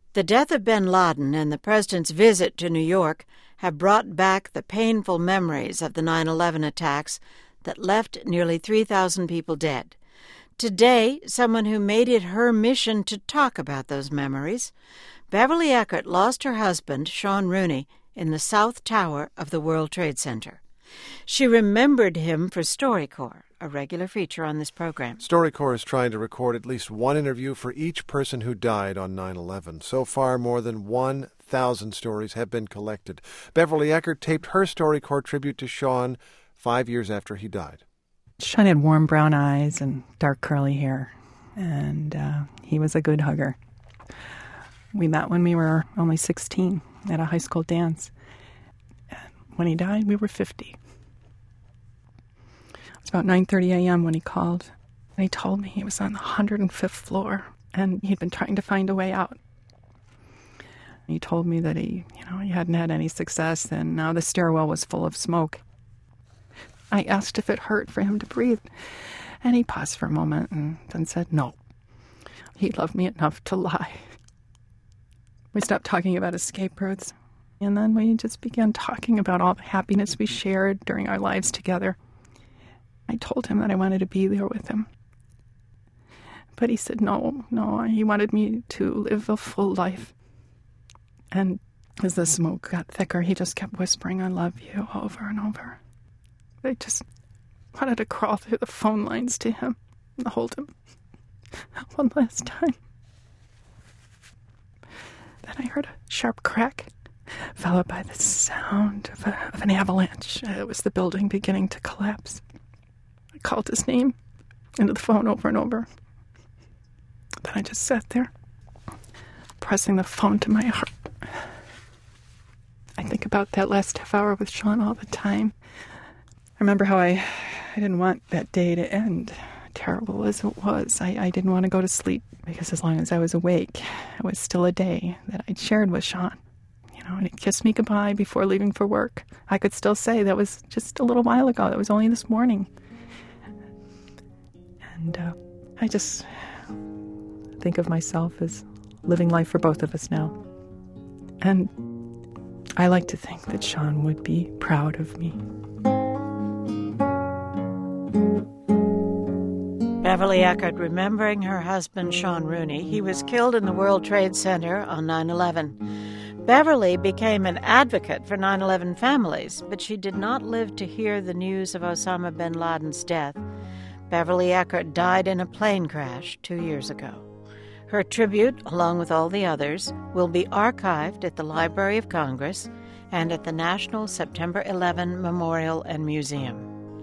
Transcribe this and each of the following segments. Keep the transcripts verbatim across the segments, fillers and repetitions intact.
The death of bin Laden and the president's visit to New York have brought back the painful memories of the nine eleven attacks that left nearly three thousand people dead. Today, someone who made it her mission to talk about those memories, Beverly Eckert lost her husband, Sean Rooney, in the South Tower of the World Trade Center. She remembered him for StoryCorps, a regular feature on this program. StoryCorps is trying to record at least one interview for each person who died on nine eleven. So far, more than one thousand stories have been collected. Beverly Eckert taped her StoryCorps tribute to Sean five years after he died. Sean had warm brown eyes and dark curly hair, and uh, he was a good hugger. We met when we were only sixteen at a high school dance. And when he died, we were fifty. It was about nine thirty a.m. when he called, and he told me he was on the one hundred fifth floor, and he'd been trying to find a way out. He told me that he, you know, he hadn't had any success, and now the stairwell was full of smoke. I asked if it hurt for him to breathe, and he paused for a moment and then said no. He loved me enough to lie. We stopped talking about escape routes, and then we just began talking about all the happiness we shared during our lives together. I told him that I wanted to be there with him. But he said no, no, he wanted me to live a full life. And as the smoke got thicker, he just kept whispering, "I love you," over and over. I just wanted to crawl through the phone lines to him and hold him one last time. Then I heard a sharp crack, followed by the sound of, a, of an avalanche. It was the building beginning to collapse. I called his name into the phone over and over. Then I just sat there, pressing the phone to my heart. I think about that last half hour with Sean all the time. I remember how I, I didn't want that day to end, terrible as it was. I, I didn't want to go to sleep because as long as I was awake, it was still a day that I'd shared with Sean. You know, and he kissed me goodbye before leaving for work. I could still say that was just a little while ago. That was only this morning. And uh, I just think of myself as living life for both of us now. And I like to think that Sean would be proud of me. Beverly Eckert remembering her husband, Sean Rooney. He was killed in the World Trade Center on nine eleven. Beverly became an advocate for nine eleven families, but she did not live to hear the news of Osama bin Laden's death. Beverly Eckert died in a plane crash two years ago. Her tribute, along with all the others, will be archived at the Library of Congress and at the National September eleventh Memorial and Museum.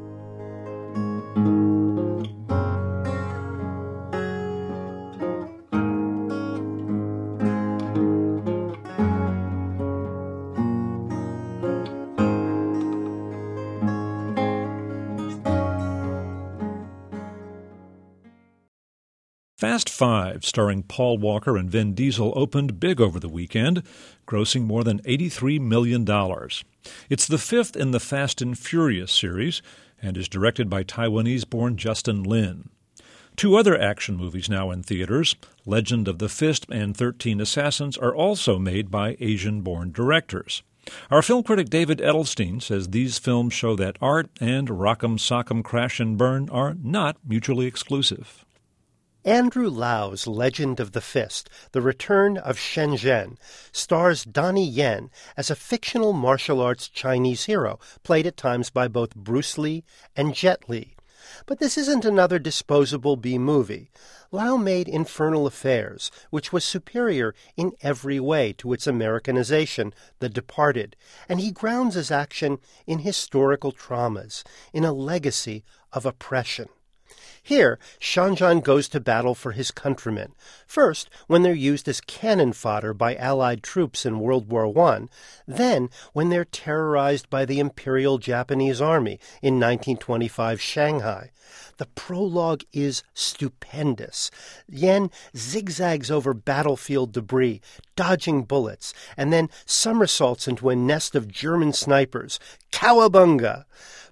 Fast Five, starring Paul Walker and Vin Diesel, opened big over the weekend, grossing more than eighty-three million dollars. It's the fifth in the Fast and Furious series and is directed by Taiwanese-born Justin Lin. Two other action movies now in theaters, Legend of the Fist and thirteen Assassins, are also made by Asian-born directors. Our film critic David Edelstein says these films show that art and Rock'em Sock'em Crash and Burn are not mutually exclusive. Andrew Lau's Legend of the Fist, The Return of Shenzhen, stars Donnie Yen as a fictional martial arts Chinese hero, played at times by both Bruce Lee and Jet Li. But this isn't another disposable B-movie. Lau made Infernal Affairs, which was superior in every way to its Americanization, The Departed, and he grounds his action in historical traumas, in a legacy of oppression. Here, Shenzhen goes to battle for his countrymen, first when they're used as cannon fodder by Allied troops in World War One, then when they're terrorized by the Imperial Japanese Army in nineteen twenty-five Shanghai. The prologue is stupendous. Yen zigzags over battlefield debris, dodging bullets, and then somersaults into a nest of German snipers. Cowabunga!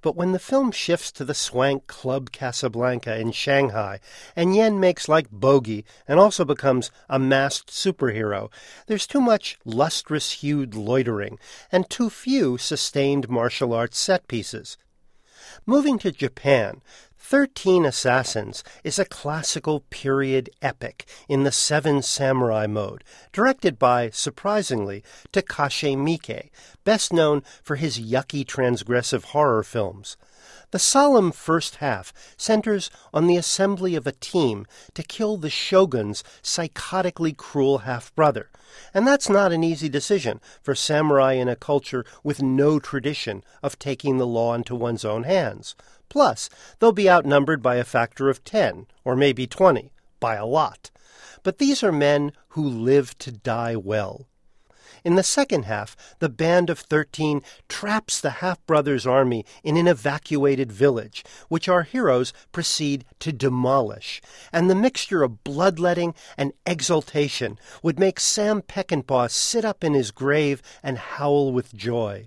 But when the film shifts to the swank Club Casablanca in Shanghai, and Yen makes like Bogey and also becomes a masked superhero, there's too much lustrous-hued loitering and too few sustained martial arts set pieces. Moving to Japan, Thirteen Assassins is a classical period epic in the Seven Samurai mode, directed by, surprisingly, Takashi Miike, best known for his yucky transgressive horror films. The solemn first half centers on the assembly of a team to kill the shogun's psychotically cruel half-brother. And that's not an easy decision for samurai in a culture with no tradition of taking the law into one's own hands. Plus, they'll be outnumbered by a factor of ten, or maybe twenty, by a lot. But these are men who live to die well. In the second half, the Band of Thirteen traps the half-brothers' army in an evacuated village, which our heroes proceed to demolish, and the mixture of bloodletting and exultation would make Sam Peckinpah sit up in his grave and howl with joy.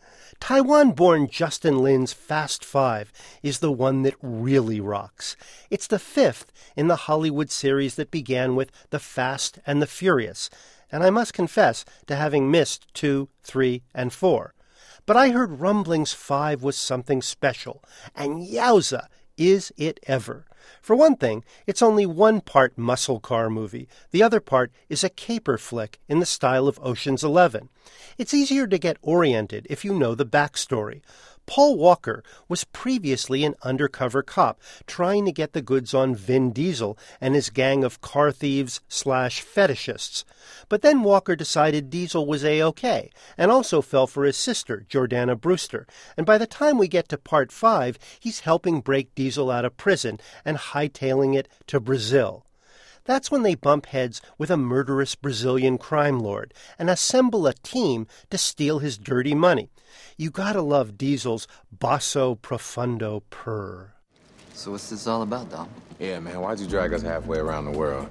Taiwan-born Justin Lin's Fast Five is the one that really rocks. It's the fifth in the Hollywood series that began with The Fast and the Furious, and I must confess to having missed two, three, and four. But I heard rumblings five was something special, and yowza, is it ever. For one thing, it's only one part muscle car movie. The other part is a caper flick in the style of Ocean's Eleven. It's easier to get oriented if you know the backstory. Paul Walker was previously an undercover cop trying to get the goods on Vin Diesel and his gang of car thieves slash fetishists. But then Walker decided Diesel was A-OK and also fell for his sister, Jordana Brewster. And by the time we get to part five, he's helping break Diesel out of prison and hightailing it to Brazil. That's when they bump heads with a murderous Brazilian crime lord and assemble a team to steal his dirty money. You gotta love Diesel's basso profundo purr. So what's this all about, Dom? Yeah, man, why'd you drag us halfway around the world?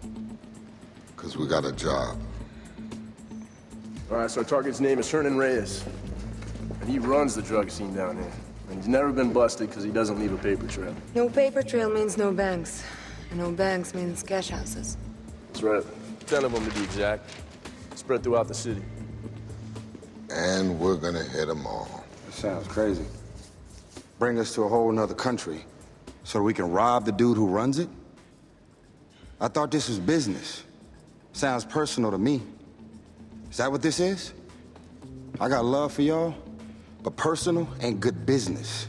Because we got a job. All right, so our target's name is Hernan Reyes. And he runs the drug scene down here. And he's never been busted because he doesn't leave a paper trail. No paper trail means no banks. And no banks means cash houses. That's right. Ten of them to be exact. Spread throughout the city. And we're gonna hit them all. That sounds crazy. Bring us to a whole nother country so we can rob the dude who runs it? I thought this was business. Sounds personal to me. Is that what this is? I got love for y'all, but personal and good business.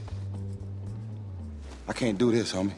I can't do this, homie.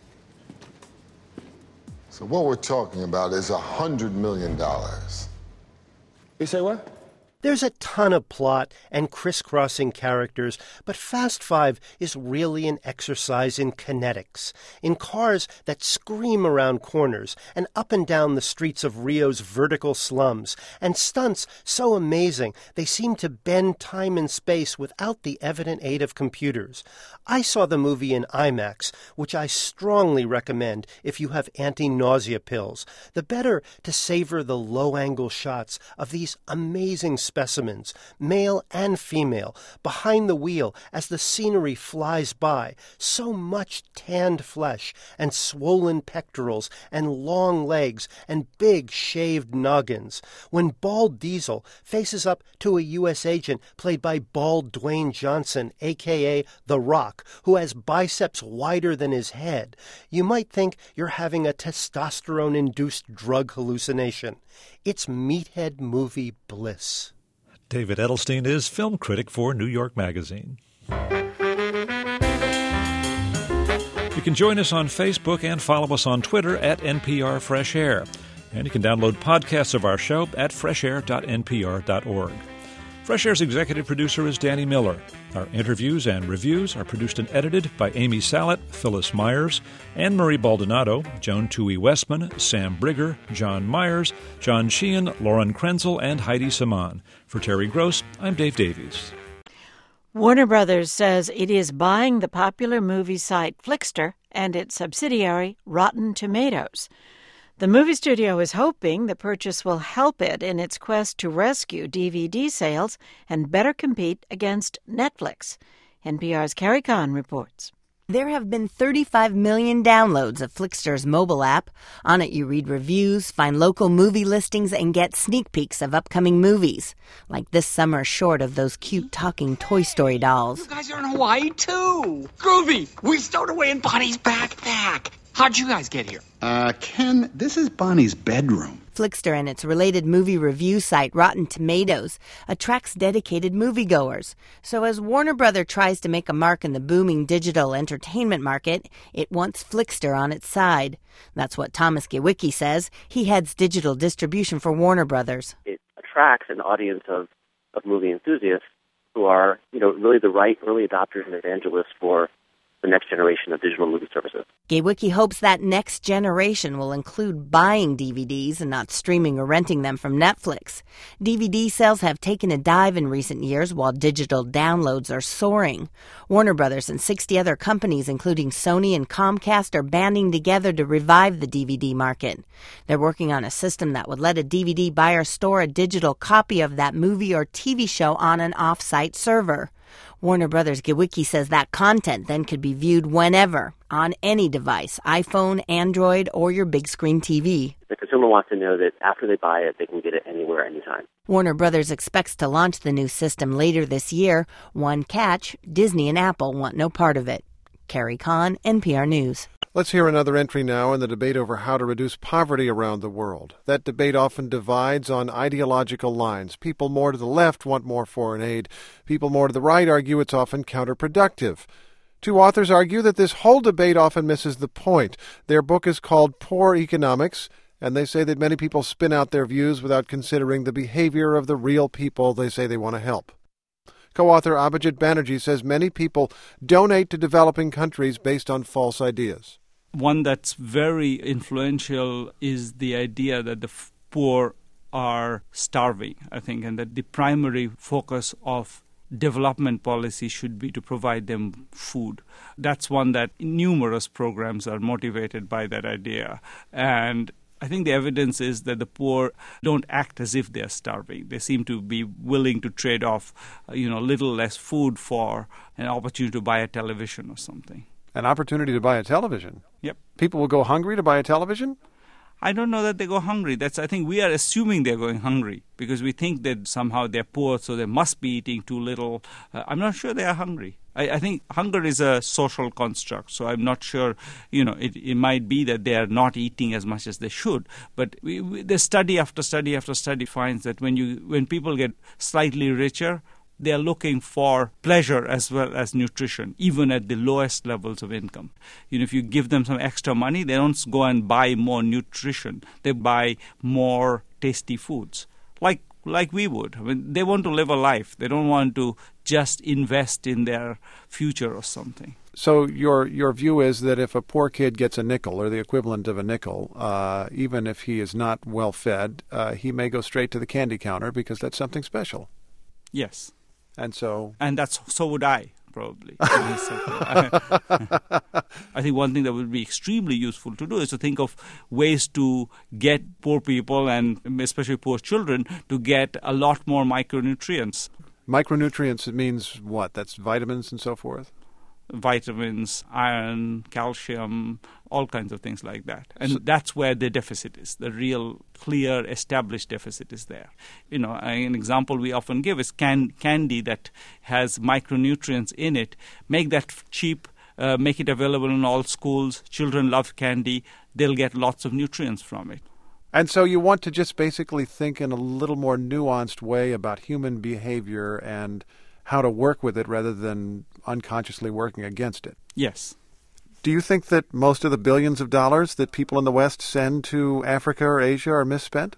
So what we're talking about is a hundred million dollars. You say what? There's a ton of plot and crisscrossing characters, but Fast Five is really an exercise in kinetics, in cars that scream around corners and up and down the streets of Rio's vertical slums, and stunts so amazing they seem to bend time and space without the evident aid of computers. I saw the movie in IMAX, which I strongly recommend if you have anti-nausea pills, the better to savor the low-angle shots of these amazing specimens, male and female, behind the wheel as the scenery flies by. So much tanned flesh and swollen pectorals and long legs and big shaved noggins. When Bald Diesel faces up to a U S agent played by Bald Dwayne Johnson, a k a. The Rock, who has biceps wider than his head, you might think you're having a testosterone-induced drug hallucination. It's meathead movie bliss. David Edelstein is film critic for New York Magazine. You can join us on Facebook and follow us on Twitter at N P R Fresh Air. And you can download podcasts of our show at fresh air dot n p r dot org. Fresh Air's executive producer is Danny Miller. Our interviews and reviews are produced and edited by Amy Sallet, Phyllis Myers, Anne-Marie Baldonado, Joan Toohey Westman, Sam Brigger, John Myers, John Sheehan, Lauren Krenzel, and Heidi Saman. For Terry Gross, I'm Dave Davies. Warner Brothers says it is buying the popular movie site Flickster and its subsidiary Rotten Tomatoes. The movie studio is hoping the purchase will help it in its quest to rescue D V D sales and better compete against Netflix. N P R's Carrie Kahn reports. There have been thirty-five million downloads of Flixster's mobile app. On it, you read reviews, find local movie listings, and get sneak peeks of upcoming movies, like this summer's short of those cute talking Toy Story dolls. You guys are in Hawaii, too. Groovy. We stowed away in Bonnie's backpack. How'd you guys get here? Uh, Ken, this is Bonnie's bedroom. Flixster and its related movie review site Rotten Tomatoes attracts dedicated moviegoers. So as Warner Brothers tries to make a mark in the booming digital entertainment market, it wants Flixster on its side. That's what Thomas Giewicki says. He heads digital distribution for Warner Brothers. It attracts an audience of, of movie enthusiasts who are, you know, really the right early adopters and evangelists for the next generation of digital movie services. Giewicki hopes that next generation will include buying D V Ds and not streaming or renting them from Netflix. D V D sales have taken a dive in recent years while digital downloads are soaring. Warner Brothers and sixty other companies, including Sony and Comcast, are banding together to revive the D V D market. They're working on a system that would let a D V D buyer store a digital copy of that movie or T V show on an off-site server. Warner Brothers Giewicki says that content then could be viewed whenever, on any device, iPhone, Android, or your big screen T V. The consumer wants to know that after they buy it, they can get it anywhere, anytime. Warner Brothers expects to launch the new system later this year. One catch, Disney and Apple want no part of it. Carrie Kahn, N P R News. Let's hear another entry now in the debate over how to reduce poverty around the world. That debate often divides on ideological lines. People more to the left want more foreign aid. People more to the right argue it's often counterproductive. Two authors argue that this whole debate often misses the point. Their book is called Poor Economics, and they say that many people spin out their views without considering the behavior of the real people they say they want to help. Co-author Abhijit Banerjee says many people donate to developing countries based on false ideas. One that's very influential is the idea that the poor are starving, I think, and that the primary focus of development policy should be to provide them food. That's one that numerous programs are motivated by that idea. And I think the evidence is that the poor don't act as if they're starving. They seem to be willing to trade off, you know, a little less food for an opportunity to buy a television or something. An opportunity to buy a television? Yep. People will go hungry to buy a television? I don't know that they go hungry. That's I think we are assuming they're going hungry because we think that somehow they're poor, so they must be eating too little. Uh, I'm not sure they are hungry. I, I think hunger is a social construct, so I'm not sure, you know, it, it might be that they are not eating as much as they should. But we, we, the study after study after study finds that when you when people get slightly richer, they are looking for pleasure as well as nutrition, even at the lowest levels of income. You know, if you give them some extra money, they don't go and buy more nutrition. They buy more tasty foods, like like we would. I mean, they want to live a life. They don't want to just invest in their future or something. So your your view is that if a poor kid gets a nickel or the equivalent of a nickel, uh, even if he is not well fed, uh, he may go straight to the candy counter because that's something special. Yes. And so, and that's so would I probably. I think one thing that would be extremely useful to do is to think of ways to get poor people and especially poor children to get a lot more micronutrients. Micronutrients, it means what? That's vitamins and so forth? Vitamins, iron, calcium, all kinds of things like that. And so, that's where the deficit is. The real, clear, established deficit is there. You know, an example we often give is can, candy that has micronutrients in it. Make that cheap, uh, make it available in all schools. Children love candy. They'll get lots of nutrients from it. And so you want to just basically think in a little more nuanced way about human behavior and how to work with it rather than unconsciously working against it. Yes. Do you think that most of the billions of dollars that people in the West send to Africa or Asia are misspent?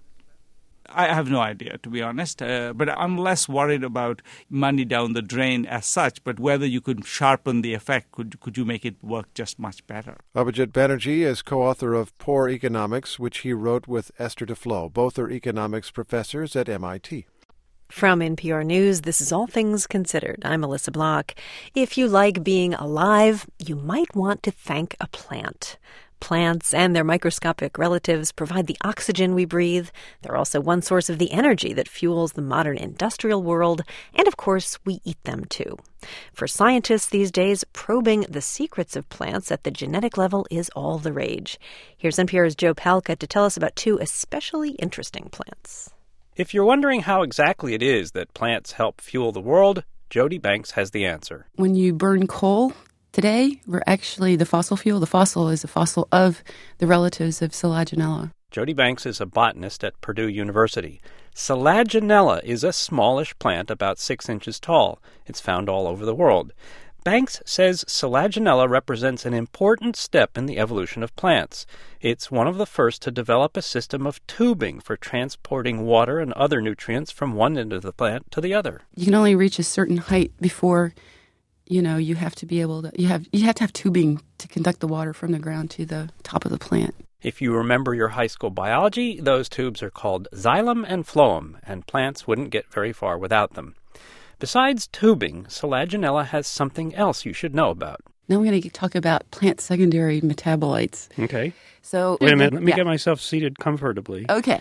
I have no idea, to be honest. Uh, but I'm less worried about money down the drain as such, but whether you could sharpen the effect, could could you make it work just much better? Abhijit Banerjee is co-author of Poor Economics, which he wrote with Esther Duflo. Both are economics professors at M I T. From N P R News, this is All Things Considered. I'm Melissa Block. If you like being alive, you might want to thank a plant. Plants and their microscopic relatives provide the oxygen we breathe. They're also one source of the energy that fuels the modern industrial world. And of course, we eat them too. For scientists these days, probing the secrets of plants at the genetic level is all the rage. Here's N P R's Joe Palca to tell us about two especially interesting plants. If you're wondering how exactly it is that plants help fuel the world, Jody Banks has the answer. When you burn coal today, we're actually the fossil fuel. The fossil is a fossil of the relatives of Selaginella. Jody Banks is a botanist at Purdue University. Selaginella is a smallish plant about six inches tall. It's found all over the world. Banks says Selaginella represents an important step in the evolution of plants. It's one of the first to develop a system of tubing for transporting water and other nutrients from one end of the plant to the other. You can only reach a certain height before, you know, you have to be able to, you have, you have to have tubing to conduct the water from the ground to the top of the plant. If you remember your high school biology, those tubes are called xylem and phloem, and plants wouldn't get very far without them. Besides tubing, Selaginella has something else you should know about. Now we're going to talk about plant secondary metabolites. Okay. So wait a minute. Let me yeah. get myself seated comfortably. Okay.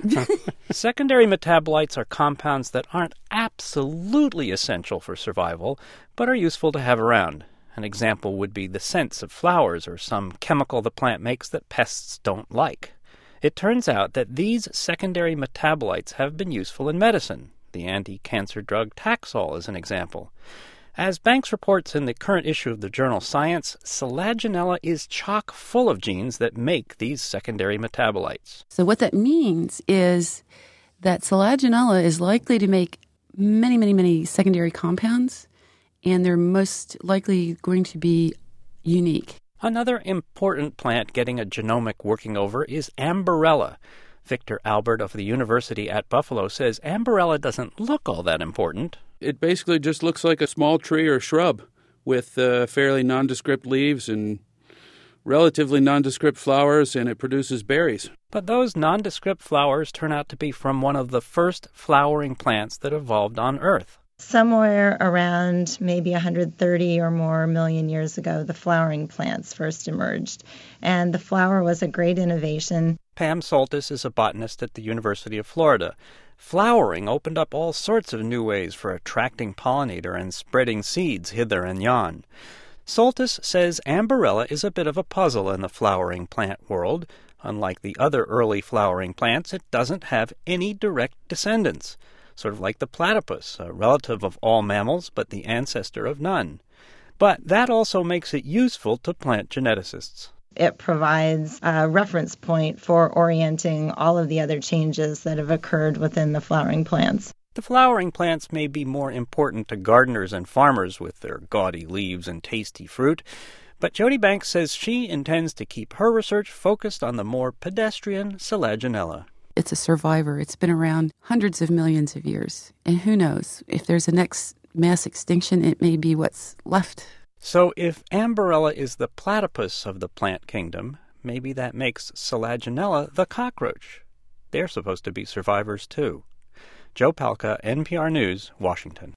Secondary metabolites are compounds that aren't absolutely essential for survival, but are useful to have around. An example would be the scents of flowers or some chemical the plant makes that pests don't like. It turns out that these secondary metabolites have been useful in medicine. The anti-cancer drug Taxol is an example. As Banks reports in the current issue of the journal Science, Selaginella is chock full of genes that make these secondary metabolites. So what that means is that Selaginella is likely to make many, many, many secondary compounds, and they're most likely going to be unique. Another important plant getting a genomic working over is Ambarella. Victor Albert of the University at Buffalo says Ambarella doesn't look all that important. It basically just looks like a small tree or shrub with uh, fairly nondescript leaves and relatively nondescript flowers, and it produces berries. But those nondescript flowers turn out to be from one of the first flowering plants that evolved on Earth. Somewhere around maybe one hundred thirty or more million years ago, the flowering plants first emerged. And the flower was a great innovation. Pam Soltis is a botanist at the University of Florida. Flowering opened up all sorts of new ways for attracting pollinator and spreading seeds hither and yon. Soltis says Ambarella is a bit of a puzzle in the flowering plant world. Unlike the other early flowering plants, it doesn't have any direct descendants. Sort of like the platypus, a relative of all mammals, but the ancestor of none. But that also makes it useful to plant geneticists. It provides a reference point for orienting all of the other changes that have occurred within the flowering plants. The flowering plants may be more important to gardeners and farmers with their gaudy leaves and tasty fruit, but Jody Banks says she intends to keep her research focused on the more pedestrian Selaginella. It's a survivor. It's been around hundreds of millions of years. And who knows, if there's a next mass extinction, it may be what's left. So if Ambarella is the platypus of the plant kingdom, maybe that makes Selaginella the cockroach. They're supposed to be survivors too. Joe Palca, N P R News, Washington.